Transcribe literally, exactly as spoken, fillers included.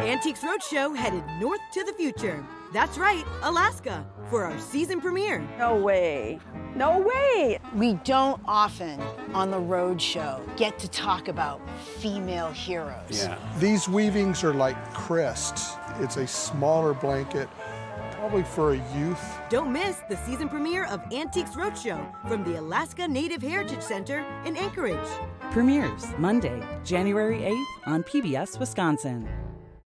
Antiques Roadshow headed north to the future. That's right, Alaska, for our season premiere. No way. No way. We don't often on the road show get to talk about female heroes. Yeah. These weavings are like crests. It's a smaller blanket, probably for a youth. Don't miss the season premiere of Antiques Roadshow from the Alaska Native Heritage Center in Anchorage. Premieres Monday, January eighth on P B S Wisconsin.